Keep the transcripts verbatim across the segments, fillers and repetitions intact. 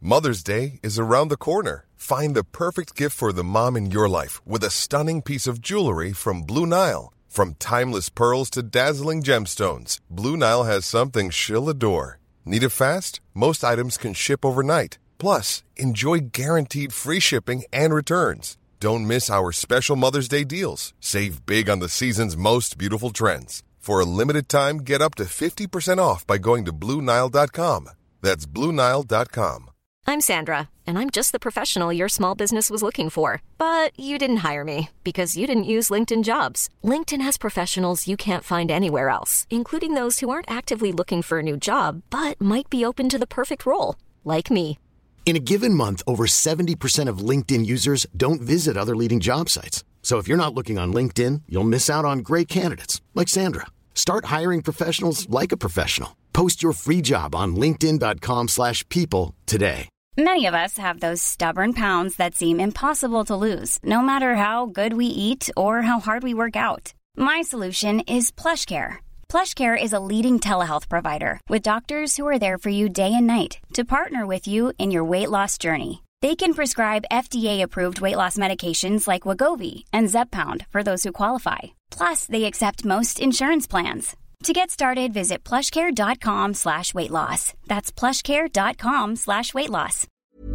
Mother's Day is around the corner. Find the perfect gift for the mom in your life with a stunning piece of jewelry from Blue Nile. From timeless pearls to dazzling gemstones, Blue Nile has something she'll adore. Need it fast? Most items can ship overnight. Plus, enjoy guaranteed free shipping and returns. Don't miss our special Mother's Day deals. Save big on the season's most beautiful trends. For a limited time, get up to fifty percent off by going to Blue Nile dot com. That's Blue Nile dot com. I'm Sandra, and I'm just the professional your small business was looking for. But you didn't hire me because you didn't use LinkedIn Jobs. LinkedIn has professionals you can't find anywhere else, including those who aren't actively looking for a new job, but might be open to the perfect role, like me. In a given month, over seventy percent of LinkedIn users don't visit other leading job sites. So if you're not looking on LinkedIn, you'll miss out on great candidates like Sandra. Start hiring professionals like a professional. Post your free job on linkedin dot com slash people today. Many of us have those stubborn pounds that seem impossible to lose, no matter how good we eat or how hard we work out. My solution is PlushCare. PlushCare is a leading telehealth provider with doctors who are there for you day and night to partner with you in your weight loss journey. They can prescribe F D A-approved weight loss medications like Wegovy and Zepbound for those who qualify. Plus, they accept most insurance plans. To get started, visit plushcare.com slash weight loss. That's plushcare.com slash weight loss.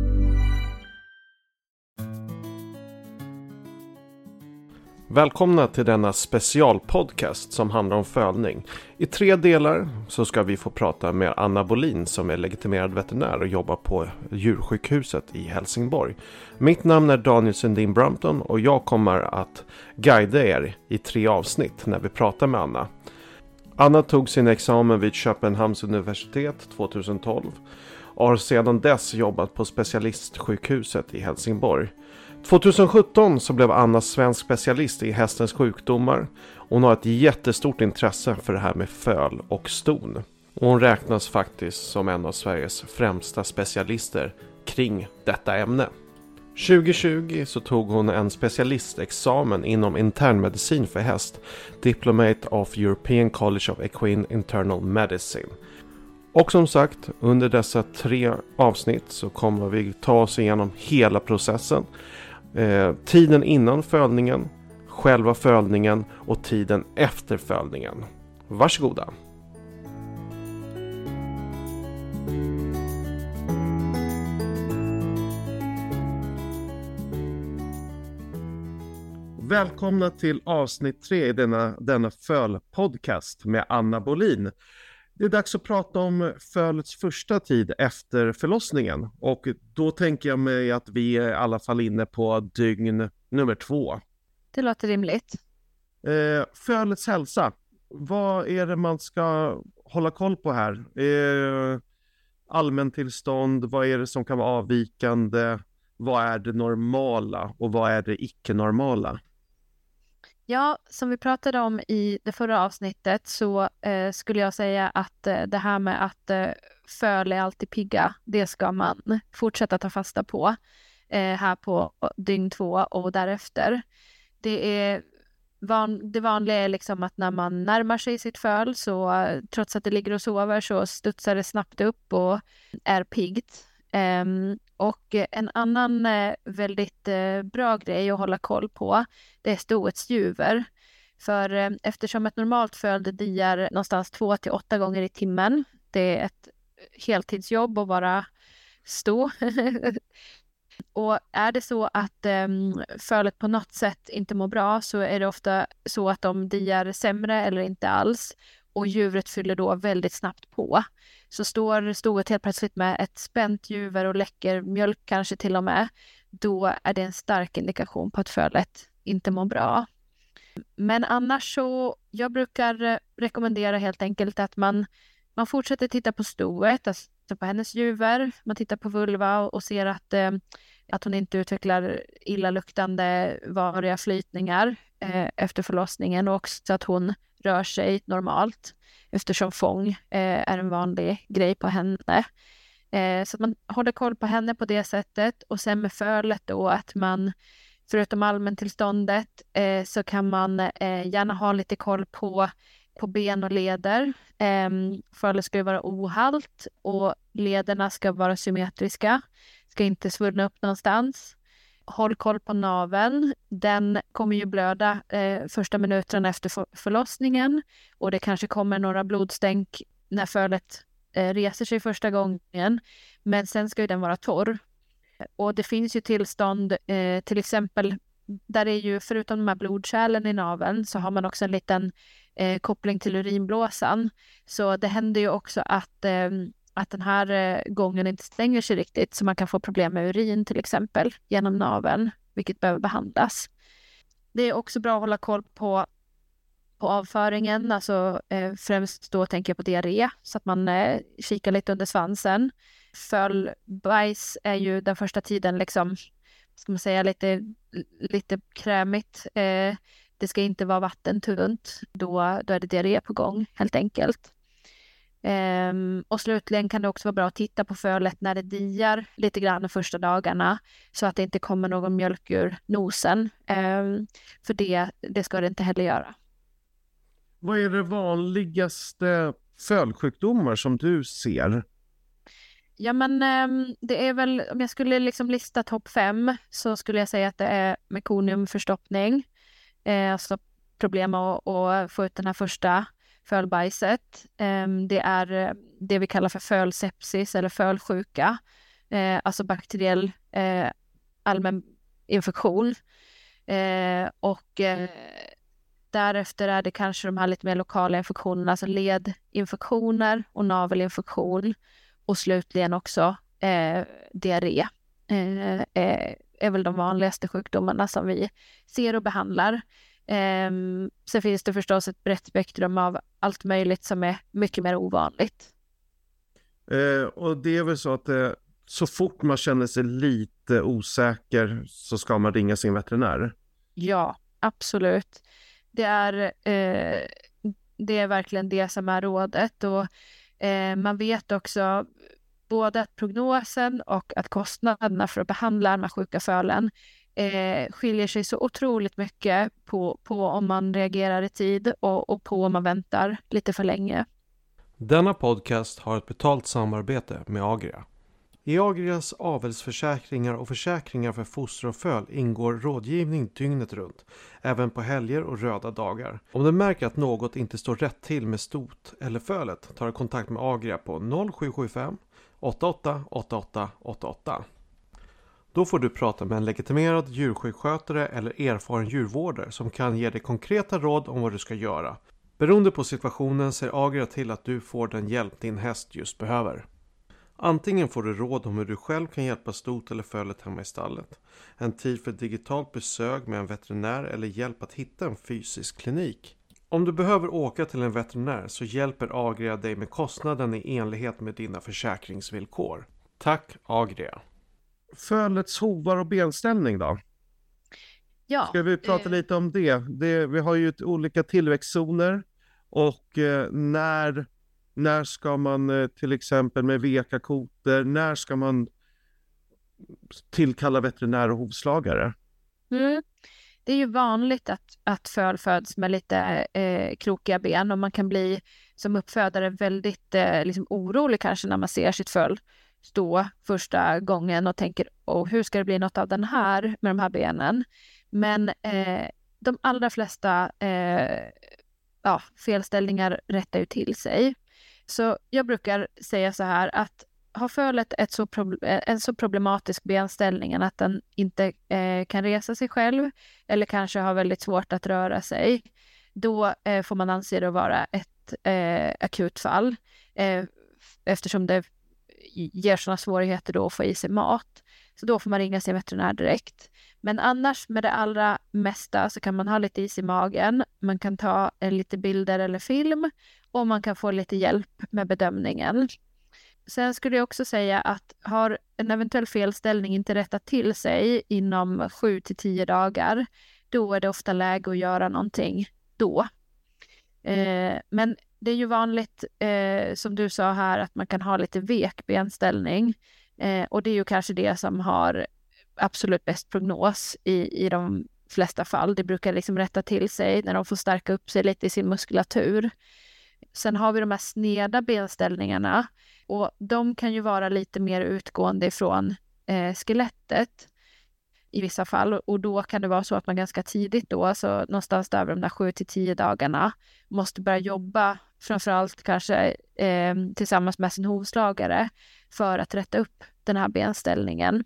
Välkomna till denna specialpodcast som handlar om fölning. I tre delar så ska vi få prata med Anna Bolin som är legitimerad veterinär och jobbar på djursjukhuset i Helsingborg. Mitt namn är Daniel Sundin Brampton och jag kommer att guida er i tre avsnitt när vi pratar med Anna. Anna tog sin examen vid Köpenhamns universitet tjugohundratolv och har sedan dess jobbat på specialistsjukhuset i Helsingborg. tjugosjutton så blev Anna svensk specialist i hästens sjukdomar. Hon har ett jättestort intresse för det här med föl och ston. Och hon räknas faktiskt som en av Sveriges främsta specialister kring detta ämne. tjugohundratjugo så tog hon en specialistexamen inom internmedicin för häst, Diplomate of European College of Equine Internal Medicine. Och som sagt, under dessa tre avsnitt så kommer vi ta oss igenom hela processen. Eh, tiden innan fölningen, själva fölningen och tiden efter fölningen. Varsågoda! Välkomna till avsnitt tre i denna, denna föl-podcast med Anna Bolin. Det är dags att prata om fölets första tid efter förlossningen. Och då tänker jag mig att vi är i alla fall inne på dygn nummer två. Det låter rimligt. Eh, fölets hälsa. Vad är det man ska hålla koll på här? Eh, allmäntillstånd, vad är det som kan vara avvikande? Vad är det normala och vad är det icke-normala? Ja, som vi pratade om i det förra avsnittet så eh, skulle jag säga att eh, det här med att eh, föl är alltid pigga, det ska man fortsätta ta fasta på eh, här på dygn två och därefter. Det är van, det vanliga är liksom att när man närmar sig sitt föl så eh, trots att det ligger och sover så studsar det snabbt upp och är piggt. Um, och en annan uh, väldigt uh, bra grej att hålla koll på, det är stoets juver. För uh, eftersom ett normalt föl diar någonstans två till åtta gånger i timmen, det är ett heltidsjobb att vara sto. Och är det så att um, fölet på något sätt inte mår bra så är det ofta så att de diar sämre eller inte alls. Och djuret fyller då väldigt snabbt på. Så står stoet helt plötsligt med ett spänt juver och läcker mjölk kanske till och med. Då är det en stark indikation på att fölet inte mår bra. Men annars så, jag brukar rekommendera helt enkelt att man, man fortsätter titta på stoet, alltså på hennes juver. Man tittar på vulva och, och ser att, eh, att hon inte utvecklar illaluktande variga flytningar eh, efter förlossningen. Och också att hon rör sig normalt eftersom fång eh, är en vanlig grej på henne. Eh, så att man håller koll på henne på det sättet. Och sen med fölet då att man förutom allmäntillståndet eh, så kan man eh, gärna ha lite koll på på ben och leder. Eh, fölet ska ju vara ohalt och lederna ska vara symmetriska. Ska inte svullna upp någonstans. Håll koll på naveln. Den kommer ju blöda eh, första minuterna efter för- förlossningen. Och det kanske kommer några blodstänk när fölet eh, reser sig första gången. Men sen ska ju den vara torr. Och det finns ju tillstånd, eh, till exempel, där är ju förutom de här blodkärlen i naveln så har man också en liten eh, koppling till urinblåsan. Så det händer ju också att, eh, att den här eh, gången inte stänger sig riktigt, så man kan få problem med urin till exempel genom naveln, vilket behöver behandlas. Det är också bra att hålla koll på, på avföringen, alltså eh, främst då tänker jag på diarré, så att man eh, kikar lite under svansen. Fölbajs är ju den första tiden liksom, ska man säga, lite, lite krämigt. Eh, det ska inte vara vattentunt. Då, då är det diarré på gång, helt enkelt. Eh, och slutligen kan det också vara bra att titta på fölet när det diar lite grann de första dagarna, så att det inte kommer någon mjölk ur nosen. Eh, för det, det ska det inte heller göra. Vad är det vanligaste fölsjukdomar som du ser? Ja, men eh, det är väl, om jag skulle liksom lista topp fem, så skulle jag säga att det är mekoniumförstoppning. Eh, alltså problem att, att få ut den här första fölbajset. Eh, det är det vi kallar för fölsepsis eller fölsjuka. Eh, alltså bakteriell eh, allmän infektion. Eh, och eh, därefter är det kanske de här lite mer lokala infektionerna, alltså ledinfektioner och navelinfektion. Och slutligen också eh, diarré eh, eh, är väl de vanligaste sjukdomarna som vi ser och behandlar. Eh, sen finns det förstås ett brett spektrum av allt möjligt som är mycket mer ovanligt. Eh, och det är väl så att eh, så fort man känner sig lite osäker så ska man ringa sin veterinär? Ja, absolut. Det är, eh, det är verkligen det som är rådet. Och Eh, man vet också både att prognosen och att kostnaderna för att behandla de här sjuka fölen eh, skiljer sig så otroligt mycket på, på om man reagerar i tid och, och på om man väntar lite för länge. Denna podcast har ett betalt samarbete med Agria. I Agrias avelsförsäkringar och försäkringar för foster och föl ingår rådgivning dygnet runt, även på helger och röda dagar. Om du märker att något inte står rätt till med stot eller fölet, tar du kontakt med Agria på noll sju sju fem åtta åtta åtta åtta åtta åtta. Då får du prata med en legitimerad djursjukskötare eller erfaren djurvårdare som kan ge dig konkreta råd om vad du ska göra. Beroende på situationen ser Agria till att du får den hjälp din häst just behöver. Antingen får du råd om hur du själv kan hjälpa stot eller fölet hemma i stallet, en tid för digitalt besök med en veterinär eller hjälp att hitta en fysisk klinik. Om du behöver åka till en veterinär så hjälper Agria dig med kostnaden i enlighet med dina försäkringsvillkor. Tack Agria! Fölets hovar och benställning då? Ja, Ska vi prata eh... lite om det? det? Vi har ju ett, olika tillväxtzoner och eh, när... När ska man till exempel med veka koter, när ska man tillkalla veterinär och hovslagare? Mm. Det är ju vanligt att, att föl föds med lite eh, krokiga ben och man kan bli som uppfödare väldigt eh, liksom orolig kanske när man ser sitt föl stå första gången och tänker oh, hur ska det bli något av den här med de här benen? Men eh, de allra flesta eh, ja, felställningar rättar ju till sig. Så jag brukar säga så här att har fölet ett så proble- en så problematisk benställning att den inte eh, kan resa sig själv eller kanske har väldigt svårt att röra sig, då eh, får man anse det vara ett eh, akutfall eh, eftersom det ger sådana svårigheter då att få i sig mat. Så då får man ringa sin veterinär direkt. Men annars med det allra mesta så kan man ha lite is i magen. Man kan ta eh, lite bilder eller film och man kan få lite hjälp med bedömningen. Sen skulle jag också säga att har en eventuell felställning inte rättat till sig inom sju till tio dagar, då är det ofta läge att göra någonting då. Eh, men det är ju vanligt, eh, som du sa här, att man kan ha lite vek benställning. Eh, och det är ju kanske det som har absolut bäst prognos i, i de flesta fall. Det brukar liksom rätta till sig när de får stärka upp sig lite i sin muskulatur. Sen har vi de här sneda benställningarna och de kan ju vara lite mer utgående ifrån eh, skelettet i vissa fall, och då kan det vara så att man ganska tidigt då, alltså någonstans där över de där sju till tio dagarna, måste börja jobba framförallt kanske eh, tillsammans med sin hovslagare för att rätta upp den här benställningen.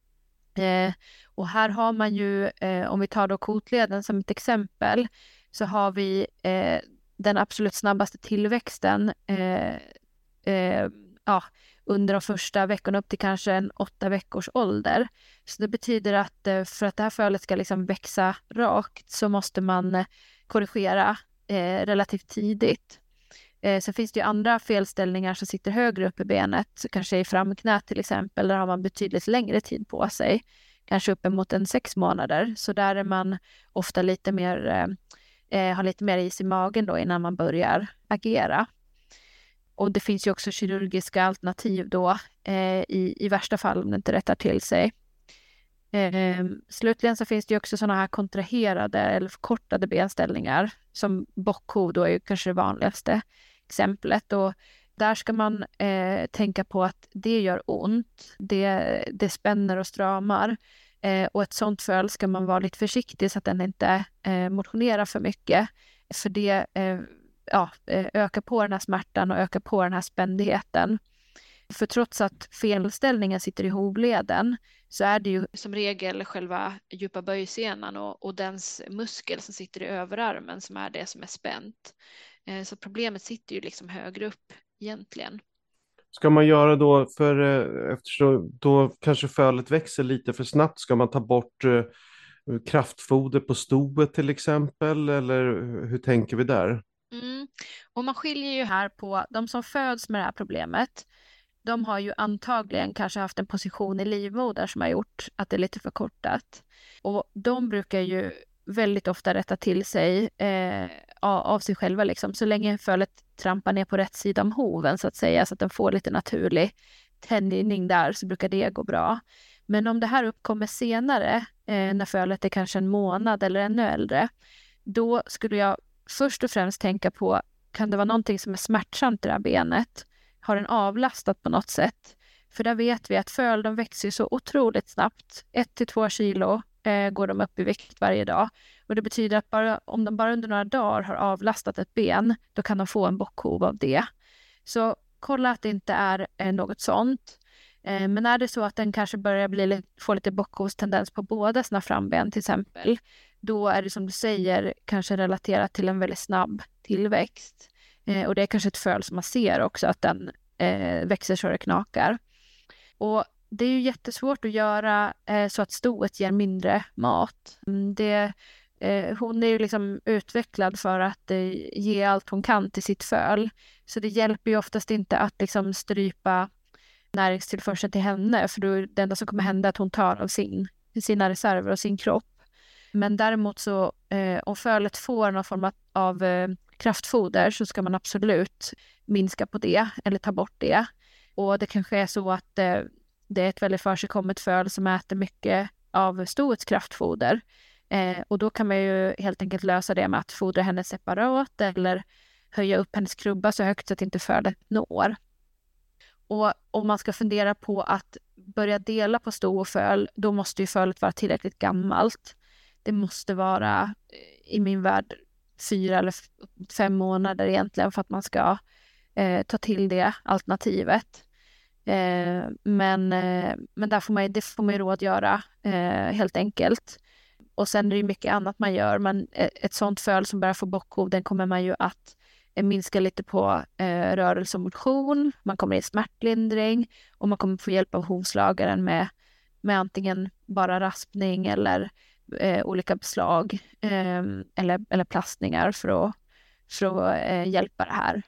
Eh, och här har man ju, eh, om vi tar då kotleden som ett exempel, så har vi eh, den absolut snabbaste tillväxten eh, eh, ja, under de första veckorna upp till kanske en åtta veckors ålder. Så det betyder att eh, för att det här fölet ska liksom växa rakt så måste man eh, korrigera eh, relativt tidigt. Eh, sen finns det ju andra felställningar som sitter högre upp i benet, så kanske i framknät till exempel, där har man betydligt längre tid på sig, kanske uppemot en sex månader. Så där är man ofta lite mer, eh, har lite mer is i magen då innan man börjar agera. Och det finns ju också kirurgiska alternativ då eh, i, i värsta fall om det inte rättar till sig. Eh, slutligen så finns det ju också sådana här kontraherade eller förkortade benställningar, som bockhov då är ju kanske det vanligaste exemplet, och där ska man eh, tänka på att det gör ont, det, det spänner och stramar, eh, och ett sånt föl ska man vara lite försiktig så att den inte eh, motionerar för mycket, för det eh, ja, ökar på den här smärtan och ökar på den här spändheten. För trots att felställningen sitter i hovleden så är det ju som regel själva djupa böjsenan och, och dens muskel som sitter i överarmen som är det som är spänt. Eh, så problemet sitter ju liksom högre upp egentligen. Ska man göra då, för eftersom då kanske fölet växer lite för snabbt, ska man ta bort eh, kraftfoder på stoet till exempel, eller hur tänker vi där? Mm. Och man skiljer ju här på de som föds med det här problemet. De har ju antagligen kanske haft en position i livmodern som har gjort att det är lite förkortat. Och de brukar ju väldigt ofta rätta till sig eh, av sig själva liksom, så länge fölet trampar ner på rätt sida om hoven så att säga, så att den får lite naturlig tänjning där, så brukar det gå bra. Men om det här uppkommer senare, eh, när fölet är kanske en månad eller ännu äldre, då skulle jag först och främst tänka på, kan det vara någonting som är smärtsamt i det här benet? Har den avlastat på något sätt? För där vet vi att föl, de växer så otroligt snabbt. Ett till två kilo eh, går de upp i vikt varje dag. Och det betyder att bara, om de bara under några dagar har avlastat ett ben, då kan de få en bockhov av det. Så kolla att det inte är eh, något sånt. Eh, men är det så att den kanske börjar bli, få lite bockhovstendens på båda sina framben till exempel, då är det som du säger kanske relaterat till en väldigt snabb tillväxt. Eh, och det är kanske ett föl som man ser också, att den eh, växer så det knakar. Och det är ju jättesvårt att göra eh, så att stoet ger mindre mat. Det, eh, hon är ju liksom utvecklad för att eh, ge allt hon kan till sitt föl. Så det hjälper ju oftast inte att liksom strypa näringstillförseln till henne, för då, det enda som kommer hända är att hon tar av sin, sina reserver och sin kropp. Men däremot så eh, om fölet får någon form av eh, kraftfoder, så ska man absolut minska på det eller ta bort det. Och det kanske är så att eh, det är ett väldigt försigkommet föl som äter mycket av stoets kraftfoder. Eh, och då kan man ju helt enkelt lösa det med att fodra henne separat eller höja upp hennes krubba så högt så att inte fölet når. Och om man ska fundera på att börja dela på sto och föl, då måste ju fölet vara tillräckligt gammalt. Det måste vara i min värld fyra eller fem månader egentligen för att man ska eh, ta till det alternativet. Eh, men eh, men där får man, det får man ju råd göra eh, helt enkelt. Och sen är det ju mycket annat man gör. Men ett sånt föl som börjar få bockhov, den kommer man ju att eh, minska lite på eh, rörelse och motion. Man kommer i smärtlindring och man kommer få hjälp av hovslagaren med, med antingen bara raspning eller Eh, olika beslag eh, eller, eller plastningar för att, för att eh, hjälpa det här.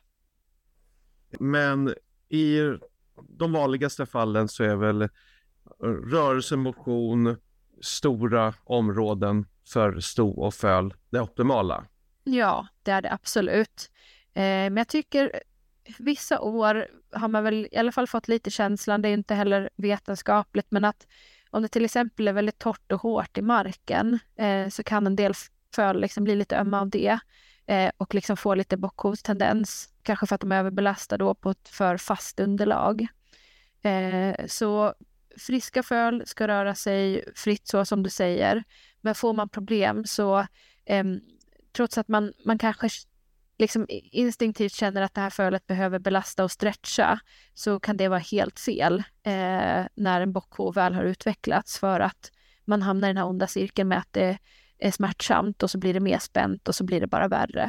Men i de vanligaste fallen så är väl rörelse, motion, stora områden för sto och föl det optimala? Ja, det är det absolut. Eh, men jag tycker vissa år har man väl i alla fall fått lite känslan, det är inte heller vetenskapligt, men att Om det till exempel är väldigt torrt och hårt i marken eh, så kan en del föl liksom bli lite ömma av det eh, och liksom få lite bockhovstendens. Kanske för att de är överbelastade då på ett för fast underlag. Eh, så friska föl ska röra sig fritt så som du säger. Men får man problem så eh, trots att man, man kanske liksom instinktivt känner att det här fölet behöver belasta och stretcha så kan det vara helt fel eh, när en bockhov väl har utvecklats för att man hamnar i den här onda cirkeln med att det är smärtsamt och så blir det mer spänt och så blir det bara värre.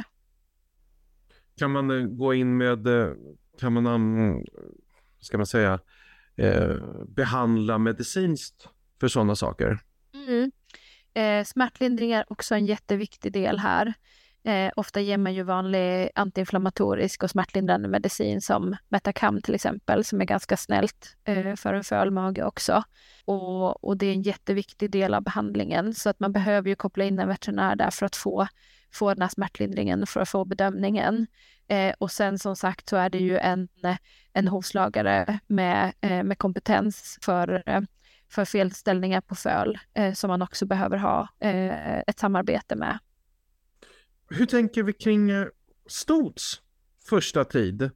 Kan man gå in med, kan man, ska man säga, eh, behandla medicinskt för sådana saker? Mm. Eh, smärtlindring är också en jätteviktig del här. Eh, ofta ger man ju vanlig antiinflammatorisk och smärtlindrande medicin som Metacam till exempel, som är ganska snällt eh, för en fölmage också. Och, och det är en jätteviktig del av behandlingen, så att man behöver ju koppla in en veterinär där för att få, få den här smärtlindringen, för att få bedömningen. Eh, och sen som sagt så är det ju en, en hovslagare med, eh, med kompetens för, eh, för felställningar på föl eh, som man också behöver ha eh, ett samarbete med. Hur tänker vi kring stots första tid?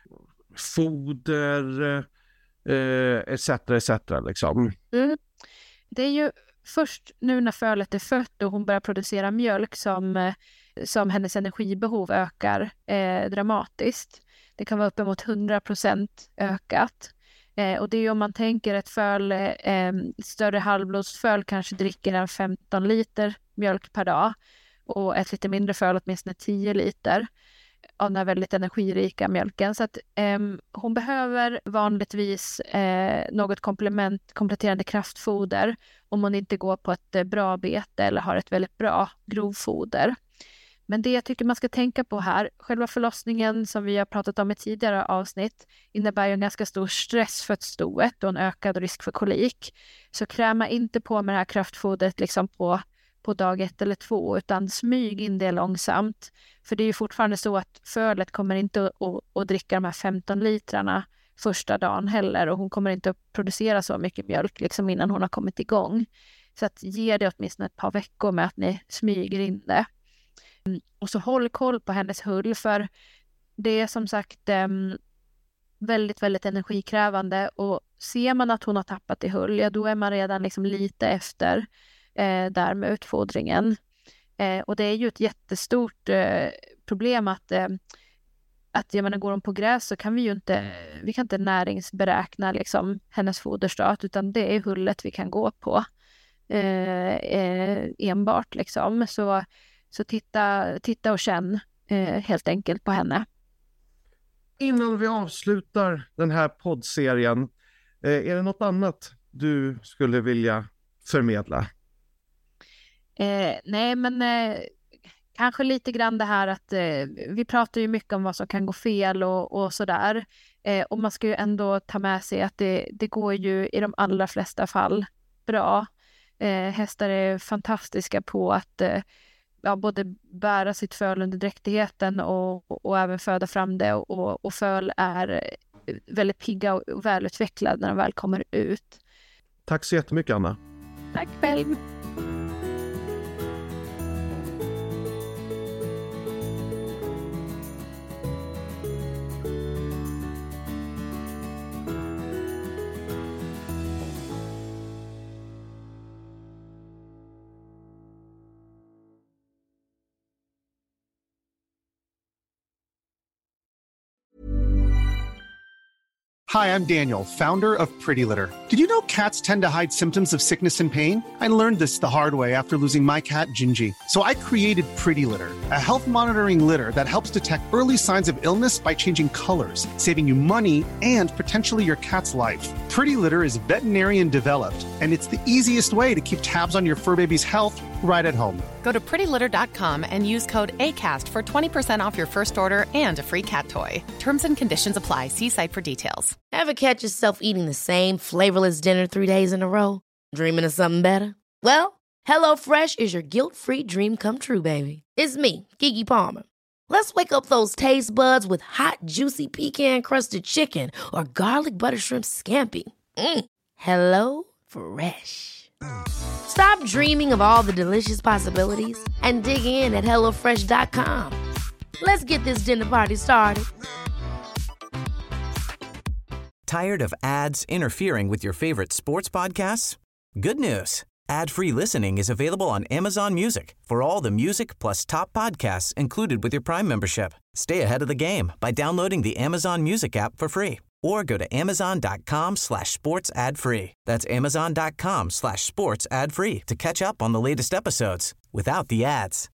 Foder, eh, et cetera et cetera liksom. Mm. Det är ju först nu när fölet är fött och hon börjar producera mjölk som, som hennes energibehov ökar eh, dramatiskt. Det kan vara uppemot hundra procent ökat. Eh, och det är ju om man tänker ett föl, eh, större halvblodsföl kanske dricker en femton liter mjölk per dag. Och ett lite mindre föl åtminstone tio liter av den här väldigt energirika mjölken. Så att eh, hon behöver vanligtvis eh, något komplement, kompletterande kraftfoder om hon inte går på ett eh, bra bete eller har ett väldigt bra grovfoder. Men det jag tycker man ska tänka på här, själva förlossningen som vi har pratat om i tidigare avsnitt innebär ju en ganska stor stress för stoet och en ökad risk för kolik. Så kräma inte på med det här kraftfodret liksom på på dag ett eller två, utan smyg in det långsamt. För det är ju fortfarande så att fölet kommer inte att, att, att dricka de här femton litrarna första dagen heller, och hon kommer inte att producera så mycket mjölk liksom innan hon har kommit igång. Så att ge det åtminstone ett par veckor med att ni smyger in det. Och så håll koll på hennes hull, för det är som sagt um, väldigt, väldigt energikrävande, och ser man att hon har tappat i hull, ja då är man redan liksom lite efter Eh, där med utfodringen. Eh, och det är ju ett jättestort eh, problem att, eh, att jag menar, går hon på gräs så kan vi ju inte, vi kan inte näringsberäkna liksom hennes foderstat, utan det är hullet vi kan gå på eh, eh, enbart liksom. Så, så titta, titta och känn eh, helt enkelt på henne. Innan vi avslutar den här poddserien, eh, är det något annat du skulle vilja förmedla? Eh, nej men eh, kanske lite grann det här att eh, vi pratar ju mycket om vad som kan gå fel och, och sådär. Eh, och man ska ju ändå ta med sig att det, det går ju i de allra flesta fall bra. Eh, hästar är fantastiska på att eh, ja, både bära sitt föl under dräktigheten och, och, och även föda fram det. Och, och föl är väldigt pigga och välutvecklade när de väl kommer ut. Tack så jättemycket, Anna. Tack själv. Hi, I'm Daniel, founder of Pretty Litter. Did you know cats tend to hide symptoms of sickness and pain? I learned this the hard way after losing my cat, Gingy. So I created Pretty Litter, a health monitoring litter that helps detect early signs of illness by changing colors, saving you money and potentially your cat's life. Pretty Litter is veterinarian developed, and it's the easiest way to keep tabs on your fur baby's health right at home. Go to pretty litter dot com and use code ACAST for twenty percent off your first order and a free cat toy. Terms and conditions apply. See site for details. Ever catch yourself eating the same flavorless dinner three days in a row? Dreaming of something better? Well, HelloFresh is your guilt-free dream come true, baby. It's me, Keke Palmer. Let's wake up those taste buds with hot, juicy pecan-crusted chicken or garlic butter shrimp scampi. Mm. Hello Fresh. Stop dreaming of all the delicious possibilities and dig in at hello fresh dot com. Let's get this dinner party started. Tired of ads interfering with your favorite sports podcasts? Good news. Ad-free listening is available on Amazon Music for all the music plus top podcasts included with your Prime membership. Stay ahead of the game by downloading the Amazon Music app for free or go to amazon.com slash sports ad free. That's amazon.com slash sports ad free to catch up on the latest episodes without the ads.